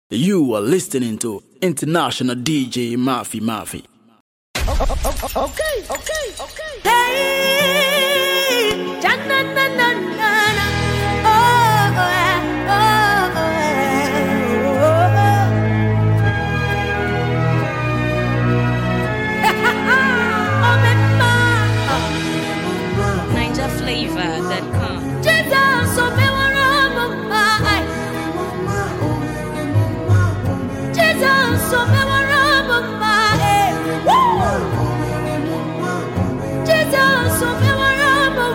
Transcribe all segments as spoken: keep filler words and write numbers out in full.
You are listening to International D J Mafi Mafi. Okay, okay, okay. Hey, na na na na na. Oh, oh, oh, oh. Ninja Flavor dot com. Jesus, so me warama. Jesus, so me warama. Jesus, so me warama.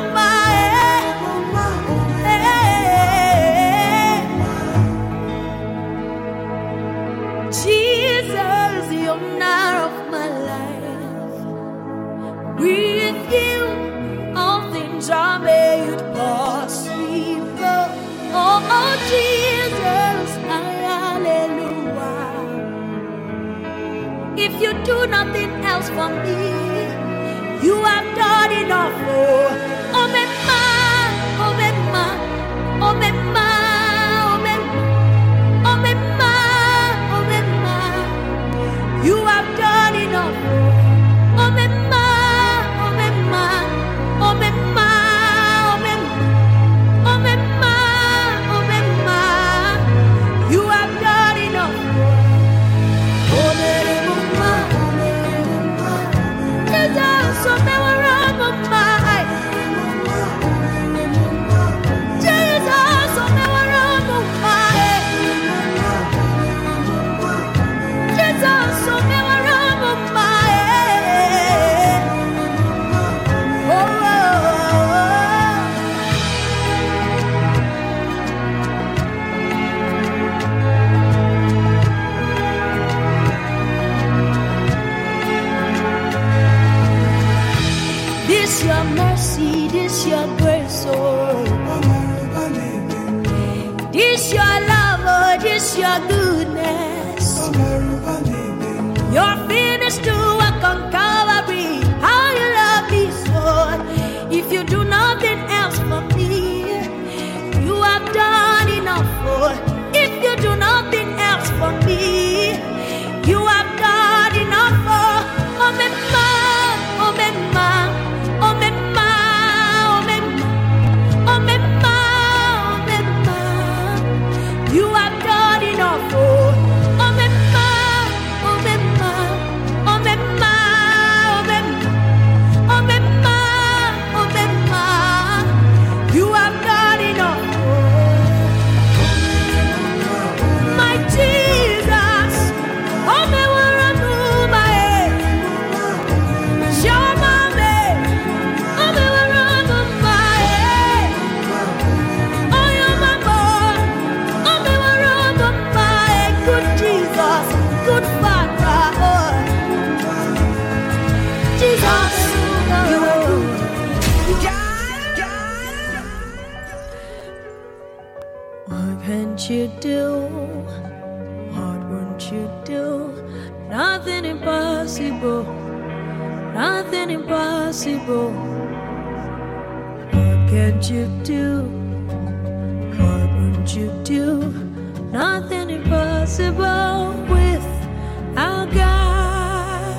Jesus, the owner of my life. With you, all things are made possible. Oh, oh Jesus, hallelujah. If you do nothing else for me, you have done enough. Oh, oh, me ma, oh, me ma, oh, me ma, oh, me ma, oh, me ma, oh, me ma. You have done enough. Oh, me ma, oh, me ma, oh, me ma, oh, me ma, oh, me ma, oh, me ma. You have done enough. Oh, me ma, Jesus, so me warama. Jesus, so me warama. Jesus, so me warama. Oh, oh, this your mercy, this your grace, oh. This your love, oh, this your goodness. Your finished to work on Calvary. How you love me so. If you do nothing else for me, you have done enough. Oh. If you do nothing else for me, you have done enough. Oh, oh me ma, oh me ma, oh me ma, oh me ma, oh me ma, oh me ma. You have done enough. Oh, oh me ma, oh me ma, oh me ma, oh me ma, oh me ma, oh me ma. You have done enough. My Jesus, oh me warama. Show my way, oh me warama. Oh you're my boy, oh me warama. Good Jesus, good Father, oh. Jesus, you are good. What can't you do? What won't you do? Nothing impossible. Nothing impossible. What can't you do? What won't you do? Nothing impossible with our God.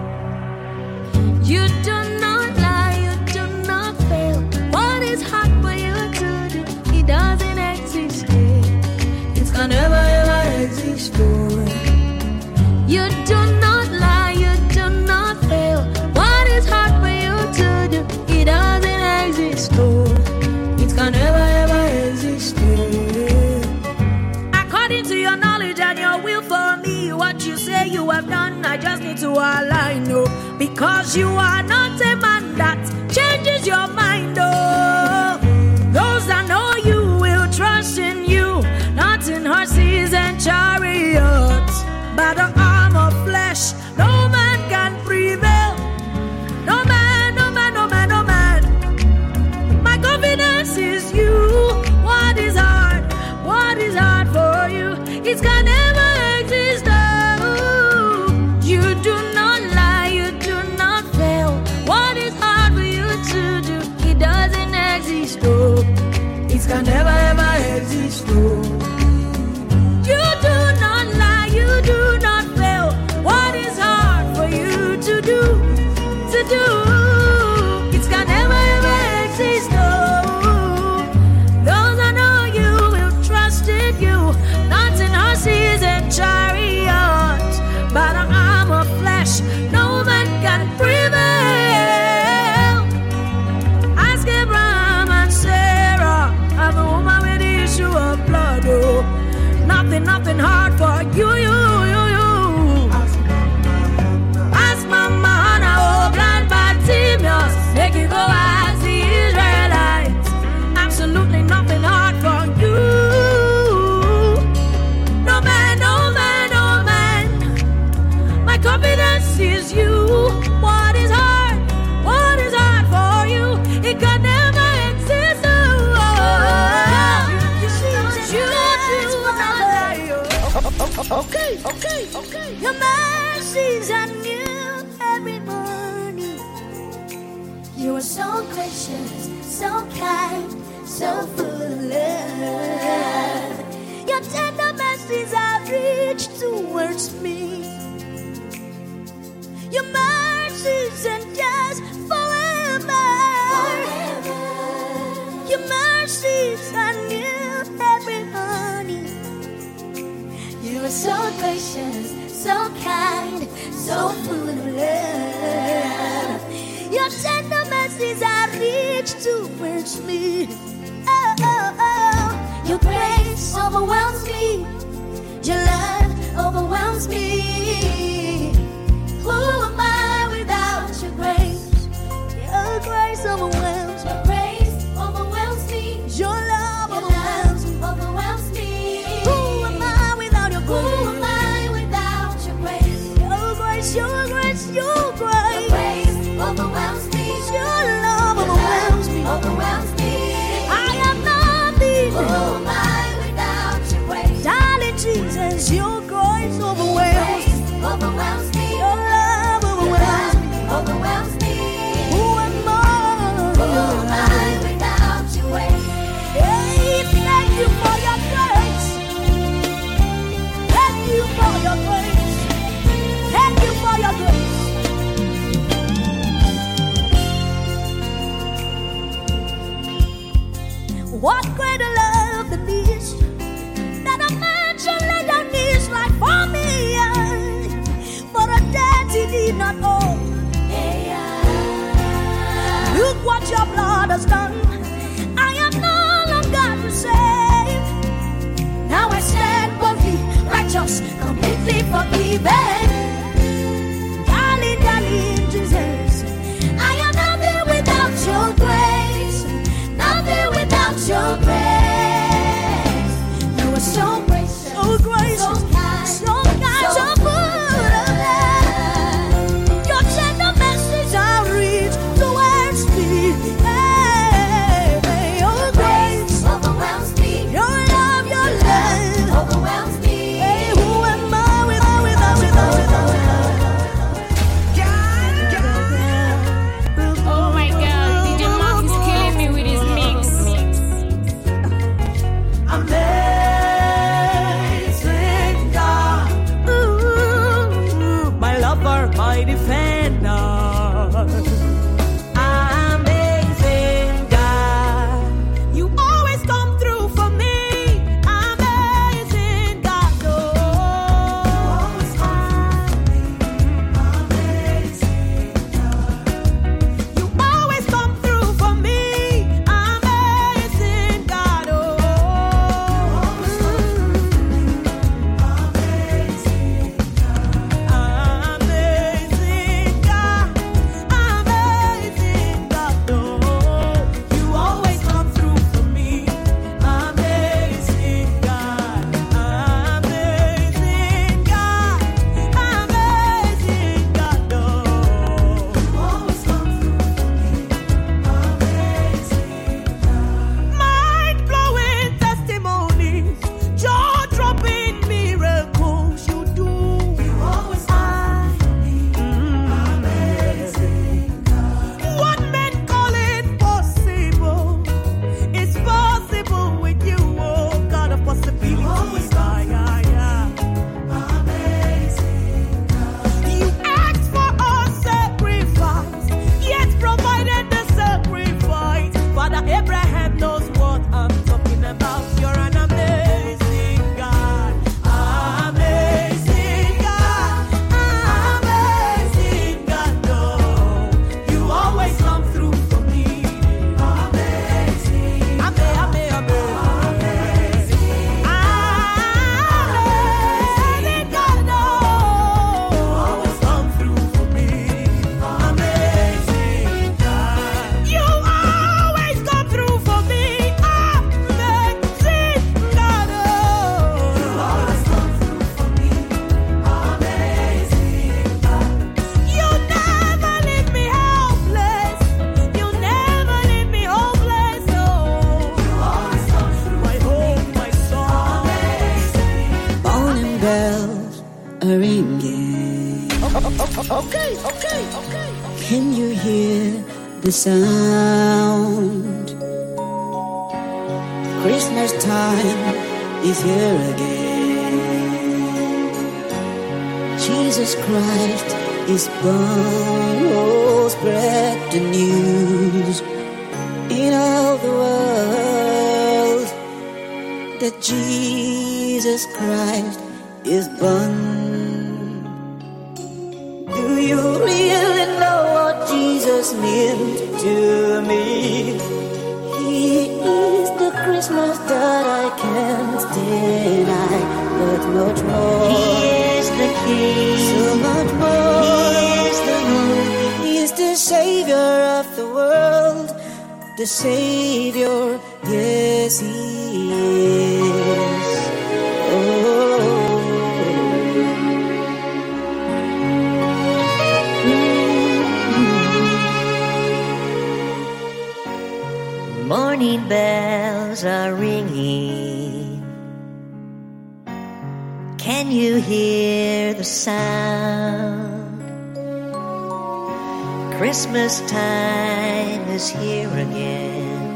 You do not lie, you do not fail. What is hard for you to do? It doesn't exist. It can never ever exist. You do not lie, you do not fail. What is hard for you to do? It doesn't exist. It can never ever exist. According to your knowledge and your will for me, what you say you have done, I just need to align, no. Because you are not a man that changes your mind, oh. Those that know you will trust in you, not in horses and chariots. By the arm of flesh, no man can prevail. No man, no man, no man, no man. My confidence is you. What is hard? What is hard for you? It can never exist. Oh, you do not lie, you do not fail. What is hard for you to do? It doesn't exist. Oh, it can never ever exist. Oh, you do not nothing hard for you, you, you, you. Ask Mama, oh, blind Bartimaeus, make you go as the Israelites. Absolutely nothing hard for you. No man, no man, no man. My confidence is you. What is hard? What is hard for you? It can never exist. Okay, okay, okay. Your mercies are new every morning. You are so gracious, so kind, so full of love. Your tender mercies are rich towards me. Your mercies endures forever. forever. Your mercies are new every morning. You are so gracious, so kind, so full of love. Your tender mercies are rich towards me. Oh, oh, oh. Your grace overwhelms me. Your love overwhelms me. Who am I without your grace? Your grace overwhelms me. Your grace overwhelms me. Your love overwhelms me. Overwhelms me. Who am I without your grace? Who am I without your grace? Your grace, your grace, your grace. Your grace overwhelms me. Your love overwhelms me. Overwhelms me. I am nothing. Who am I without your grace? Darling Jesus, your grace overwhelms me. Overwhelms me. Your love overwhelms me. Overwhelms me. Who am I? Who am I without your grace? Hey, thank you for your grace. Thank you for your grace. Thank you for your grace. What greater love than this, that a man should lay down his life for me, for a debt he did not owe. Look what your blood has done. I am no longer the same. Now I stand boldly, righteous, completely forgiven. Darling, darling Jesus, I am nothing without your grace. Nothing without your grace. You are so gracious, so gracious, so kind, so, kind, so, so full of love. Your tender mercies are rich towards me. Hey. bells are ringing. Okay, okay, okay. Can you hear the sound? Christmas time is here again. Jesus Christ is born. Oh, spread the news in all the world that Jesus Christ is born. Do you really know what Jesus meant to me? He is the Christmas that I can't deny, but much more. He is the King, so much more. He is the Lord. He is the Savior of the world, the Savior, yes He is. Oh. Morning bells are ringing. Can you hear the sound? Christmas time is here again.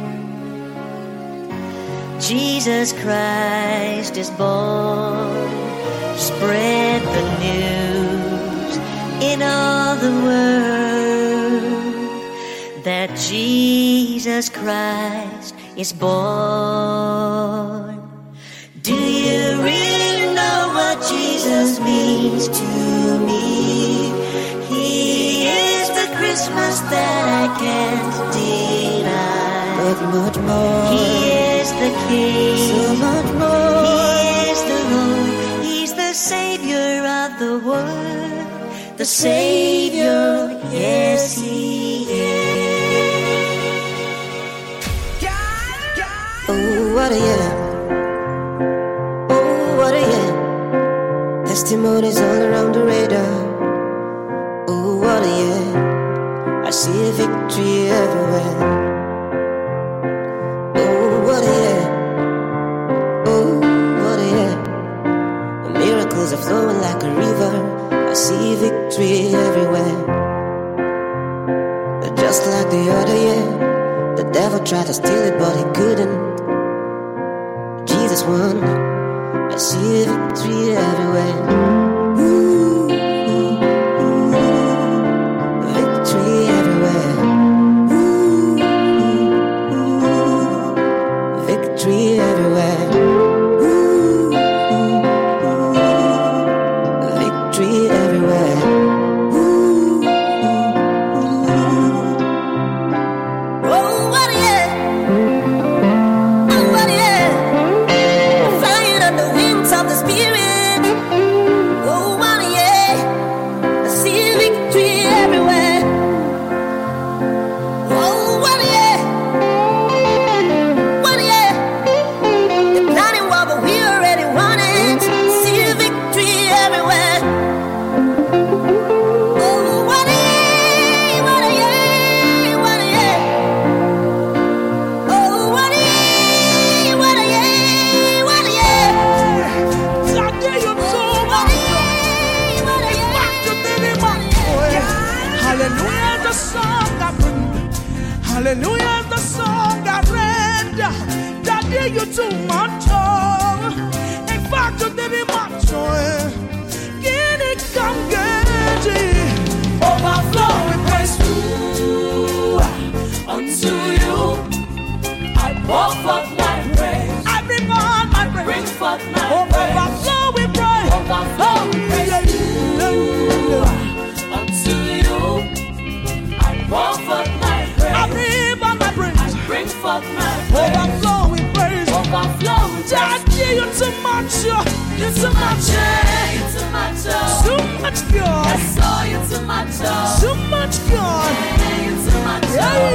Jesus Christ is born. Spread the news in all the world that Jesus Christ is born. Do you really know what Jesus means to me? He is the Christmas that I can't deny, but much more. He is the King, so much more. He is the Lord. He's the Savior of the world, the Savior, yes He is. Oh, what a year. Oh, what a year. Testimonies all around the radar. Oh, what a year. I see victory everywhere. Oh, what a year. Oh, what a year. The miracles are flowing like a river. I see victory everywhere. But just like the other year, the devil tried to steal it, but he couldn't. Jesus won. I see victory everywhere. Ooh, ooh, ooh. Victory everywhere. Ooh, ooh, ooh. Victory everywhere. Ooh, ooh, ooh. Victory everywhere. Ooh, ooh, ooh. Oh, what a year. Oh, what a year. Of the Spirit, oh, what a year. I see victory everywhere. Oh, what a year. What a year. They're planning war, but we already won it. See victory everywhere. Oh, what a year. What a year. What a year. Oh, what a year. What a year. What a year. Hallelujah, the song I bring. Hallelujah, the song I read. That did you too much. In fact, you did it much. Get it, come get it. Overflowing praise unto you. I pour forth my praise. I bring on my praise. Bring forth my praise. Overflowing praise. Overflowing praise unto you. Pour forth my praise. I bring on my praise. I bring forth my praise. Overflowing praise. Overflowing praise. Daddy, you're too much. You're too much. You're too much. Too much God. Yes, so you're too much. Too much God. You're too much.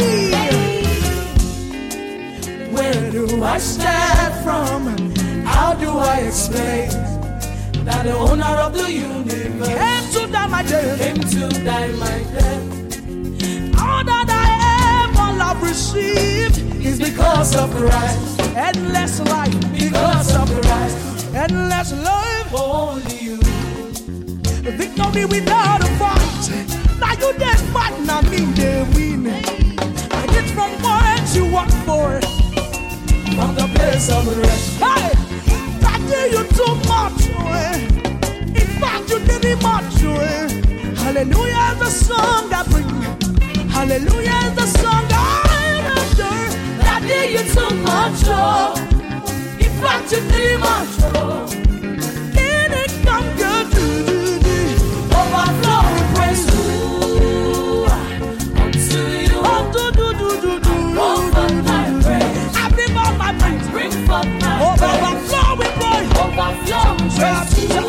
Hey. Where do I start from? How do I explain that the owner of the universe came to die my death? Came to die my death. All that I ever love received is because of Christ. Endless life because of Christ. endless love, only you. The victory without a fight. Now you dead fight, now me they win. I get from what you work for, from the place of rest. Hey, that did you too much, eh? In fact, you did it much, eh? Hallelujah is the song that brings. Hallelujah is the song I endure. That did you too much, oh. In fact, you did it much, oh. Can it come good to do? Overflowing praise to unto you. Oh, do do do do do. Over my praise. I bring out my praise. Bring forth my praise. Overflowing praise. Overflowing praise to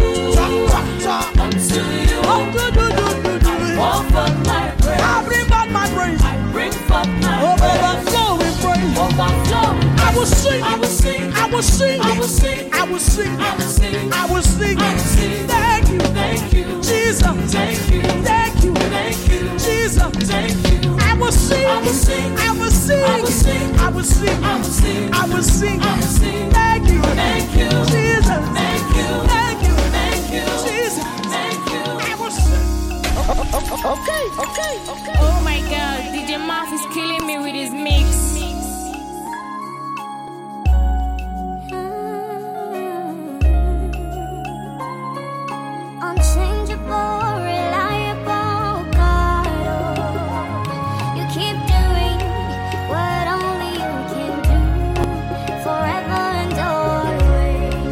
unto you. Oh, do do do do do. Over my praise. I bring out my praise. I bring forth my overflowing praise. Overflowing. I will sing. I will sing. I will sing. I will sing. I will sing. I will sing. I will sing. I will sing. Thank you. Thank you. Jesus. Thank you. Thank you. Thank you. Jesus. Thank you. I will sing. I will sing. I will sing. I will sing. I will sing. I will sing. I will sing. I will sing. Thank you. Thank you. Jesus. Thank you. Thank you. Thank you. Jesus. Thank you. I will sing. Okay. Okay. Okay. Oh my God, D J Marv is killing me with his mix. Unchangeable, reliable God, oh, you keep doing what only you can do, forever and always.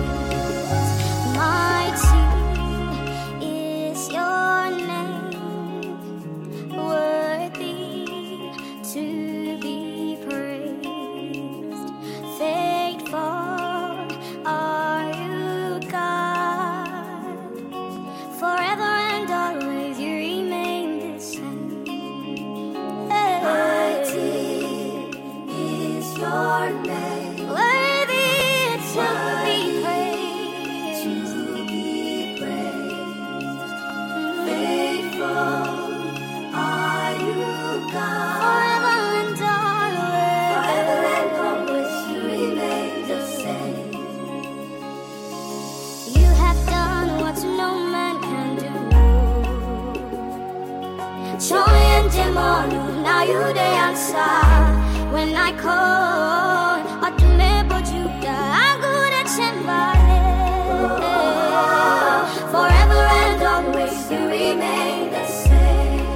Mighty is your name, worthy to be praised. Faithful are you, God. Forever and always you remain the same. Mighty is your name, worthy to be praised. To be praised. Faithful are you, God. Forever and always. Forever and always you remain the same. You have done what no man can do. Joy and demon, now you the answer. When I call, what the neighbor Judah, I'm good at Chembale. Forever and always you remain the same.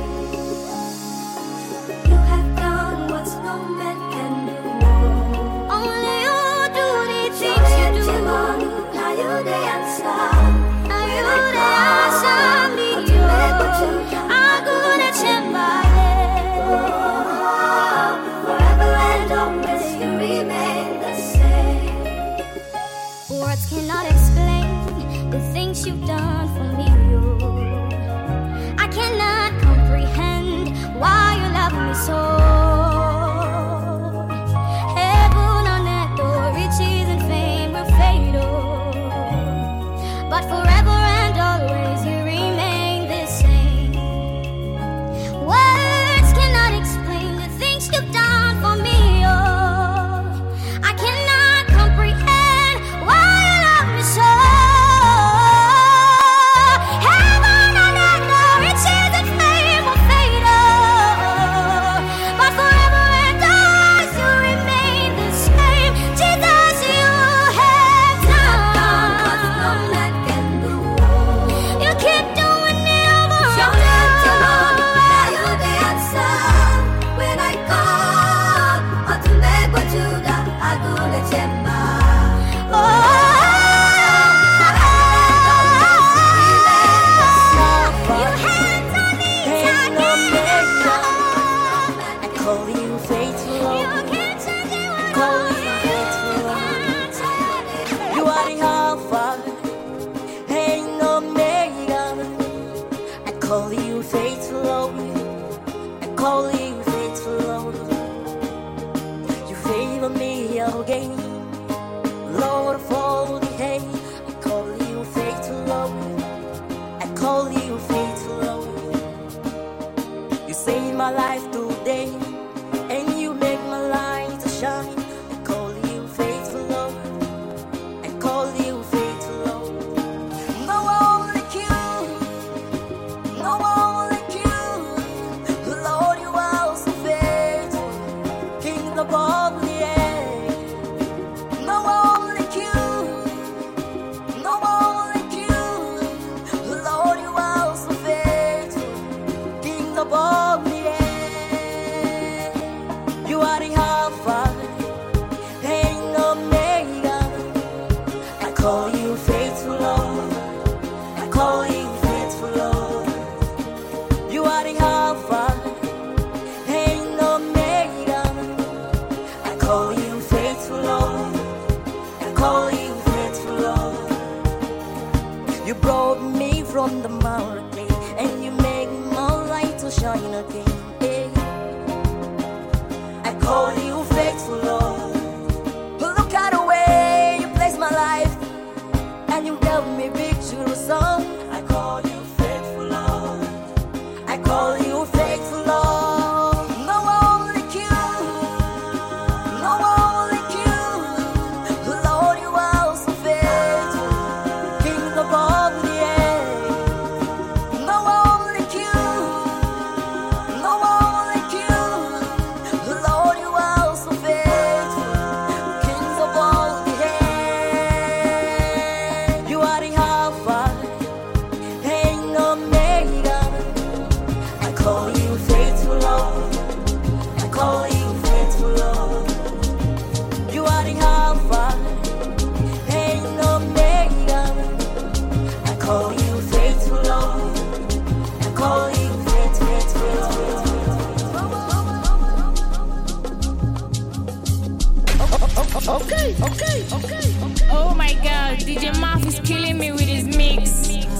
You have done what no man can do. Only you do the things you do. Now you the answer. Now you the answer me. I'm good at Chembale. Forever and always you remain the same. Words cannot explain the things you've done for me. Oh. I cannot comprehend why you love me so. Heaven on earth, oh, riches and fame will fade, oh. But forever and always you remain the same. Words cannot explain the things you've done for me, oh. I cannot comprehend why you love me so. Heaven and earth, oh, riches and fame will fade, oh. But forever and always you remain the same. Jesus, you have done what no man can do. You brought me from the mountain, and you make my light to shine again. Hey. I call you faithful, Lord. Look at the way you place my life, and you gave me victory song. I call you faithful, Lord. I call you faithful, Lord. No one like you, no one like you. Lord, you are so faithful, King of all the earth. No one like you, no one like you. Lord, you are so faithful, King of all the earth. You are the Alpha and Omega. I call you faithful, Lord. I call you faithful, Lord. You are the Alpha and Omega. I call you faithful, Lord. I call you faithful, faithful, faithful. Okay, okay, okay, okay. Oh my god, D J Muff is killing me with his mix.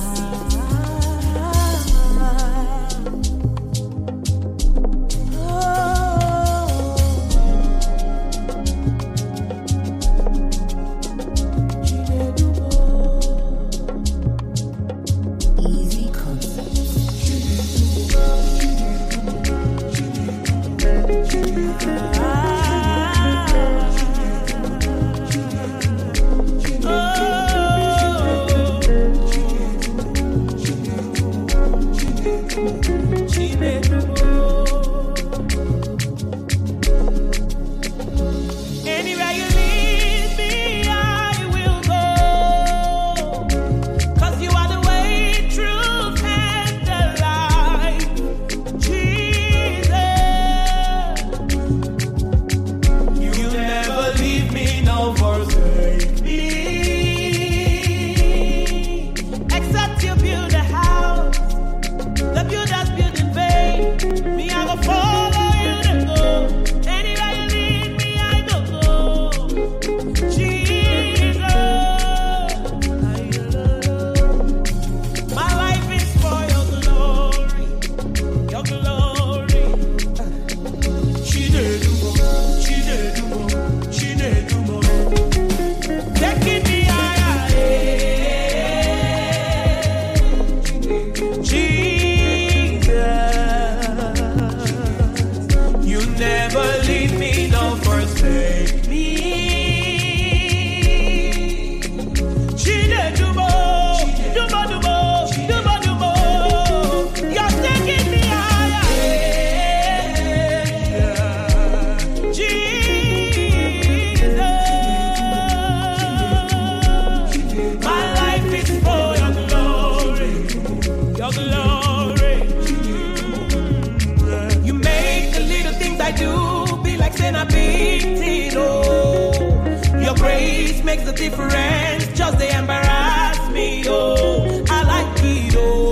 Anywhere you lead me, I will go. 'Cause you are the way, truth, and the life. Jesus, you never leave me, no forsake me. Except you build a house, the builders build in vain. Me, I go follow you to go. Anywhere you lead me, I go go. Jesus, my life is for your glory, your glory. She did do more, she did do more, she did do more. Taking me higher, Jesus, you never leave me, don't forsake me. She did do more, do more, do more, do more, do more. You're taking me higher, Jesus. My life is for your glory, your glory. You make the little things I do be like saying a big thing, oh. Your grace makes a difference, just they embarrass me, oh. I like it,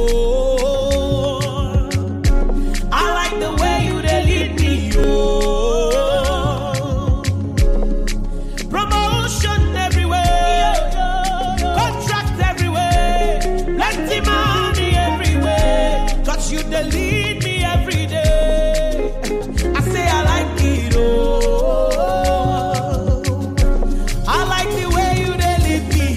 oh. I like the way you they lead me, oh. Promotion everywhere, contract everywhere, plenty money everywhere. 'Cause you they lead me every day. I say I like it, oh. I like the way you they lead me,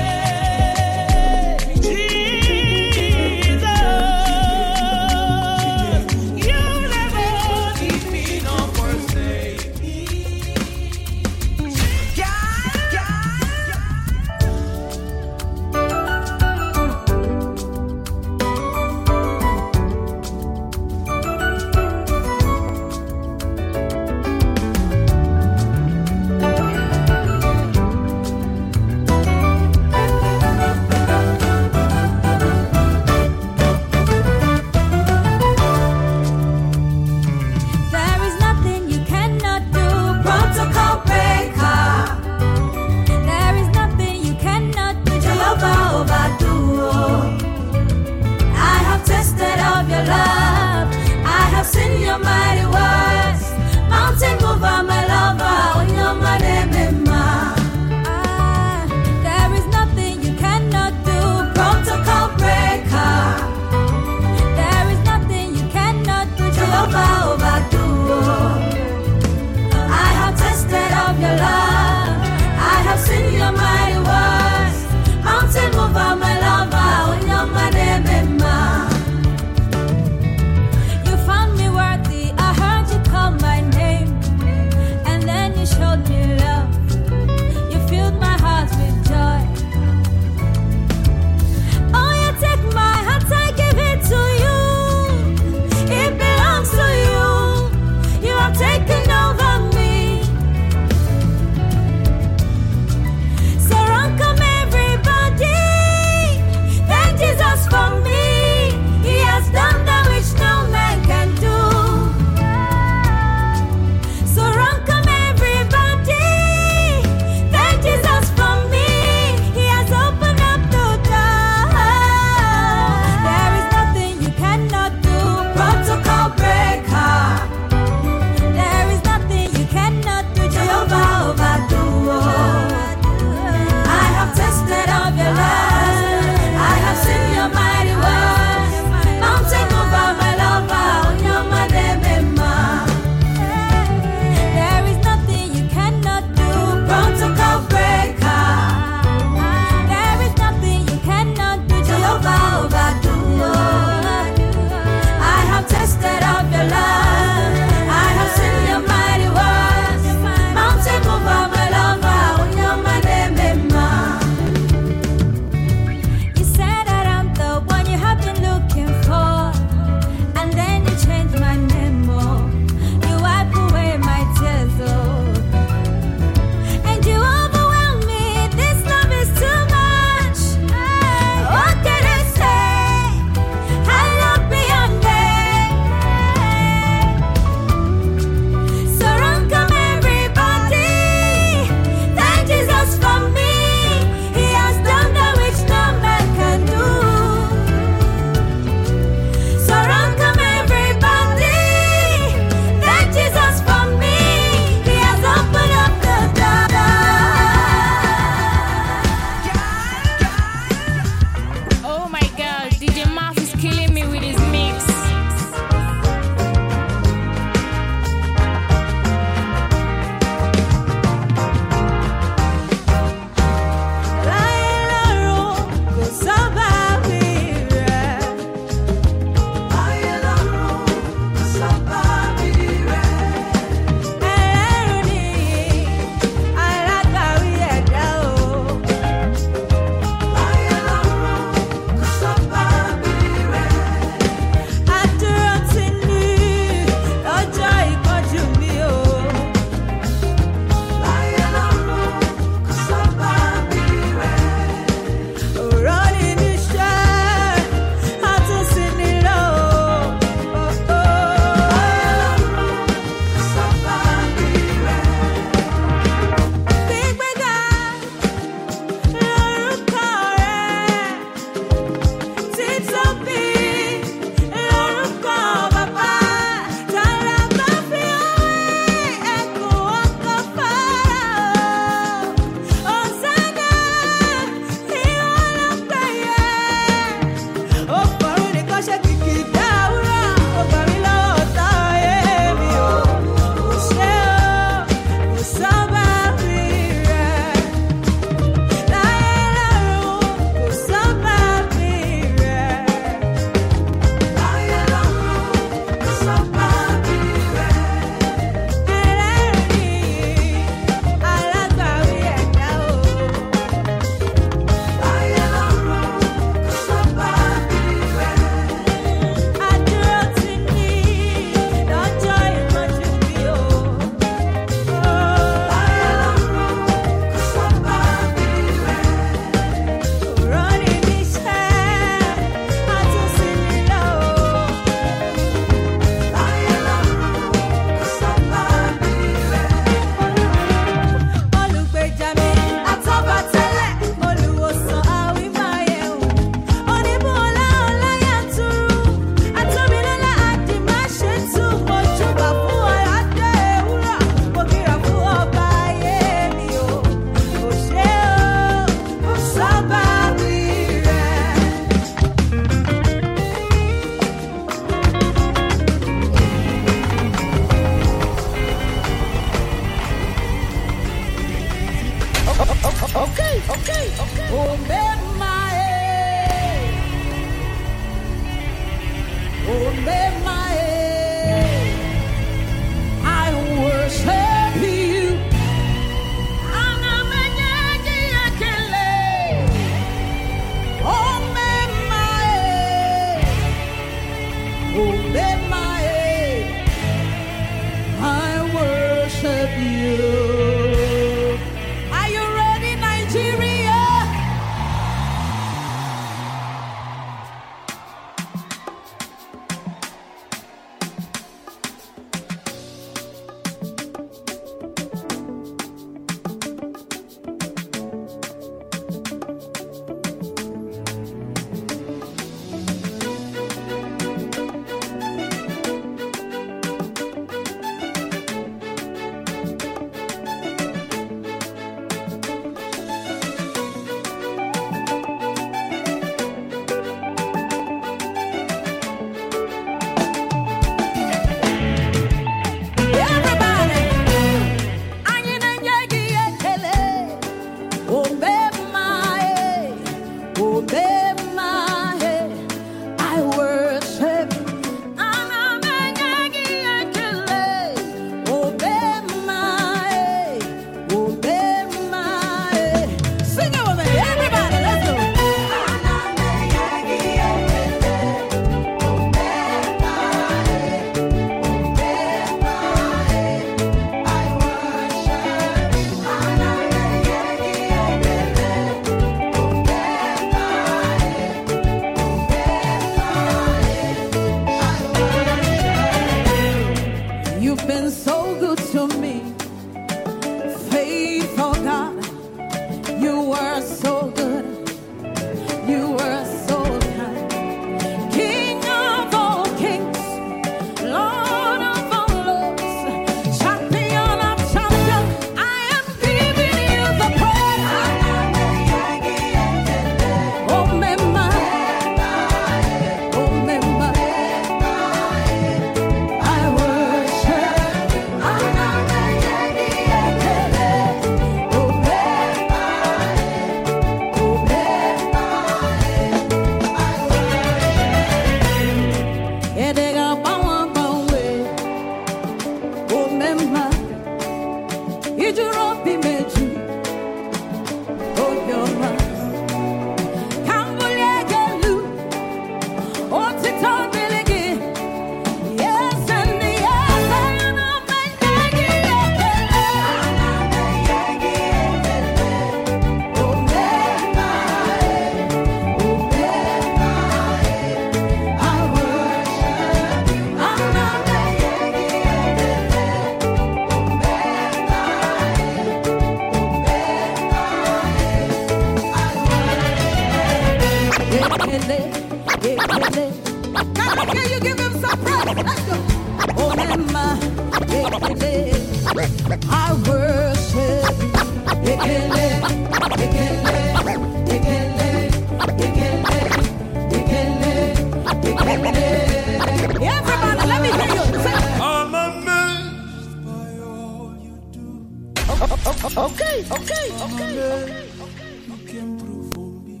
Okay, okay, okay, okay. You came through for me.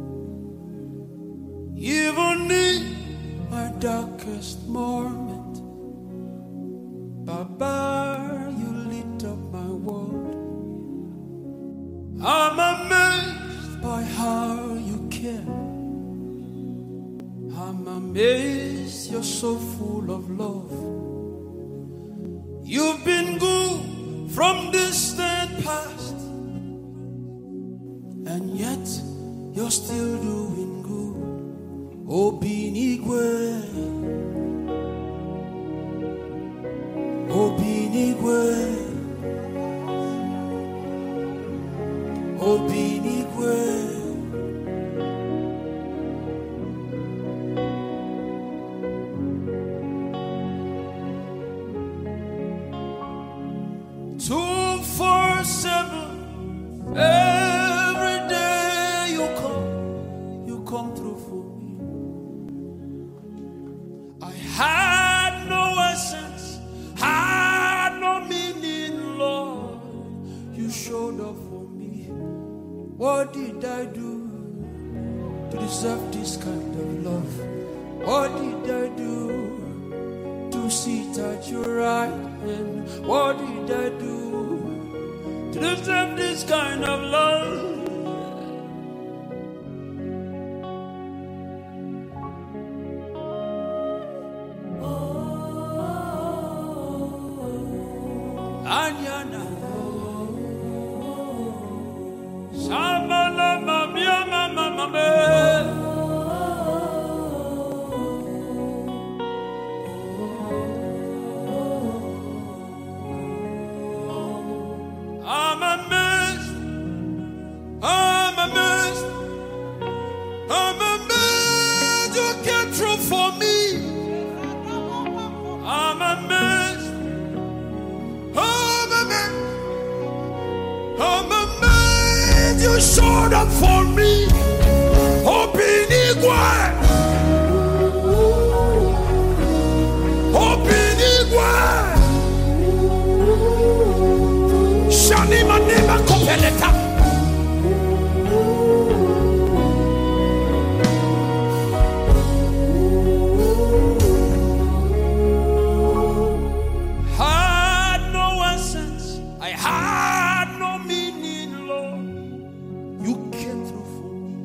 Even in my darkest moment, Baba, you lit up my world. I'm amazed by how you care. I'm amazed you're so full of love. You've been good from distant past, and yet you're still doing good. Obinigwe, Obinigwe, Obinigwe. Two, four, seven. Every day you come, you come through for me. I had no essence, had no meaning, Lord. You showed up for me. What did I do to deserve this kind of love? What did I do sit at your right hand? What did I do to deserve this kind of love? Anyana Samala Mamia Mama Mame I'm amazed, I'm amazed, I'm amazed you came through for me. I'm amazed, I'm amazed, I'm amazed you showed up for me. Obinigwe, Obinigwe. Shani manema kopeleta. Had no essence, I had no meaning, Lord. You came through for me.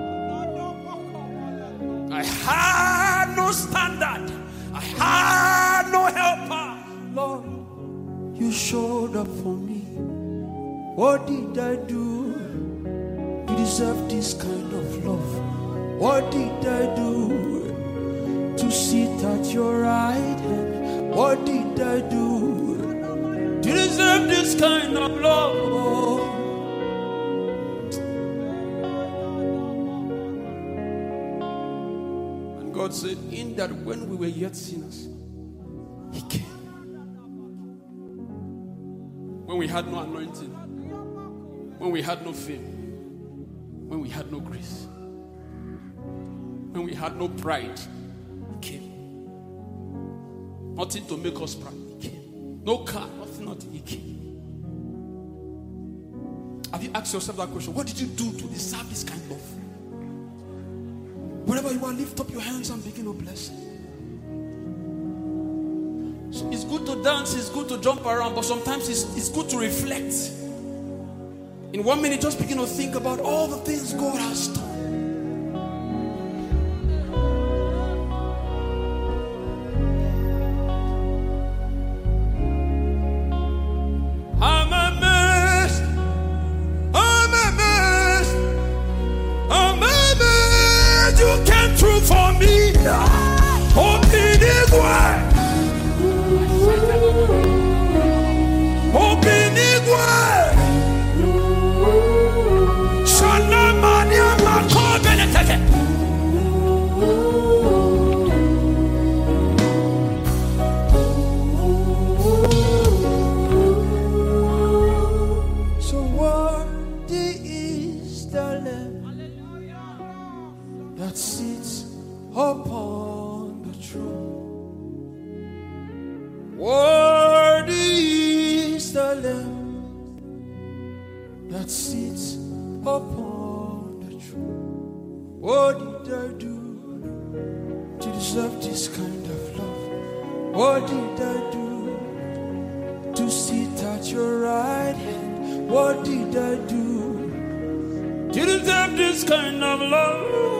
I had no standard, I had no helper, Lord. You showed up for me. What did I do to deserve this kind of love? What did I do to sit at your right hand? What did I do to deserve this kind of love? And God said, in that when we were yet sinners, He came. When we had no anointing, when we had no fame, when we had no grace, when we had no pride, He came. Nothing to make us proud, He came. No car, nothing, nothing, He came. Have you asked yourself that question? What did you do to deserve this kind of love? Wherever you are, lift up your hands and begin to bless. So it's good to dance, it's good to jump around, but sometimes it's, it's good to reflect. In one minute, just begin to think about all the things God has done. I'm amazed, I'm amazed, I'm amazed you came through for me. Open it wide. Open it wide. So worthy is the Lamb that sits upon the throne. Worthy is the Lamb that sits upon the throne. What did I do to deserve this kind of love? What did I do to sit at your right hand? What did I do to deserve this kind of love?